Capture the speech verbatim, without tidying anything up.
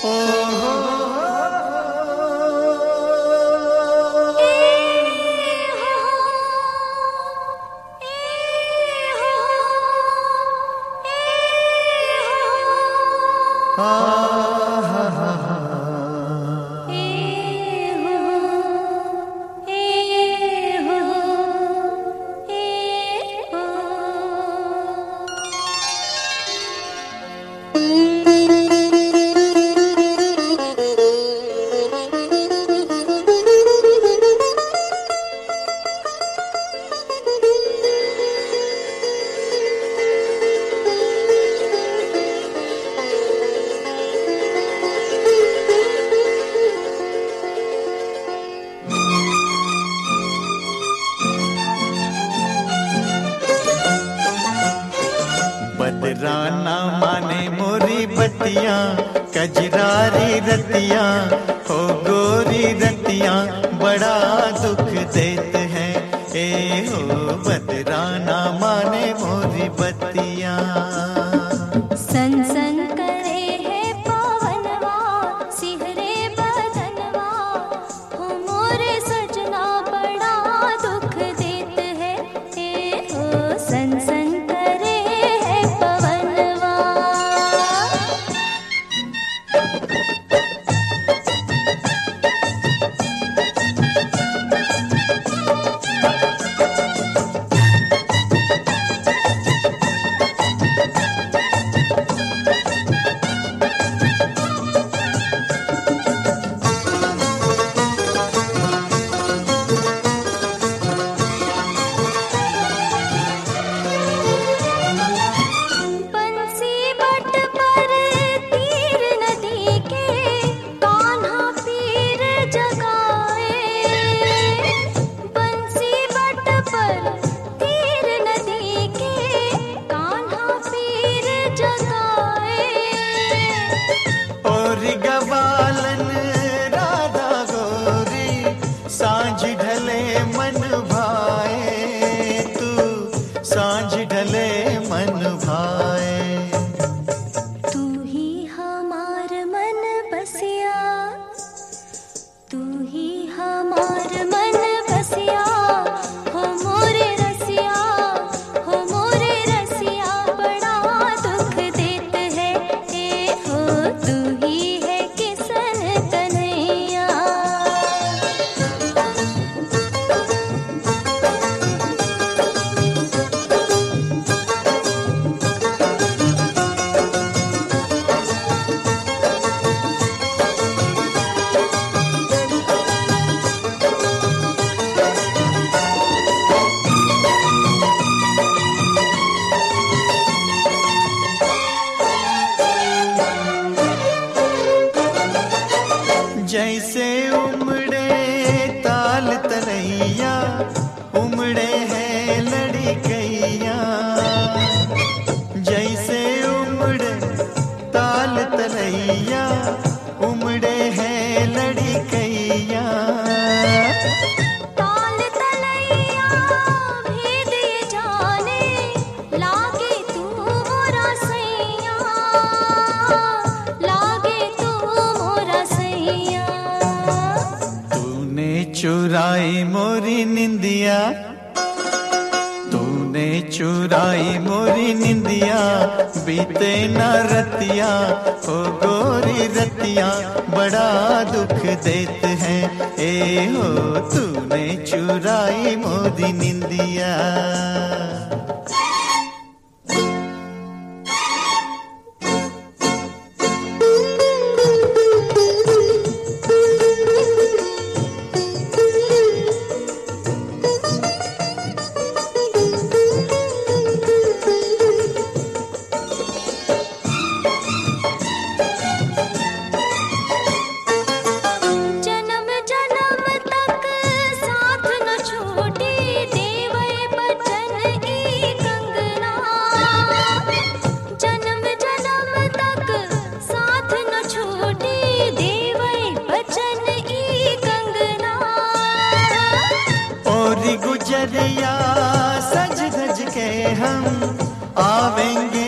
बदराना माने मोरी बत्तियां, कजरारी रतियां, हो गोरी रतियां बड़ा दुख देते हैं। ए हो बदराना माने मोरी बत्तियां। सन सन करे है पवनवा, सिहरे बदनवा, हो मोरे सजना बड़ा दुख देते हैं। ए हो सन सन करे है पवनवा। गवालन राधा गोरी, सांझ ढले मन भाए, तू सांझ ढले मन भाए। तू ही हमार मन बसिया, तू ही हमार मन बसिया, हो मोरे रसिया, हो मोरे रसिया बड़ा दुख देते है। ए हो तू ही है किसन कन्हैया। जैसे उमड़े ताल तलैया, उमड़े हैं लड़कैया। जैसे उमड़े ताल तलैया, उमड़े हैं लड़कैया। ताल तलैया भेद ये जाने, लागे तू मोरा सैया, लागे तू मोरा सैया। तूने चुराई मोरी निंदिया, तूने चुराई मोरी निंदिया, बीते न रतिया, हो गोरी रतिया बड़ा दुख देते हैं। ए हो तूने चुराई मोरी निंदिया। जन्म जन्म तक साथ न छूटे, देवै बचन ई कंगना। जन्म जन्म तक साथ न छूटे, देवै बचन ई कंगना। और गुजरिया सज धज के हम आवेंगे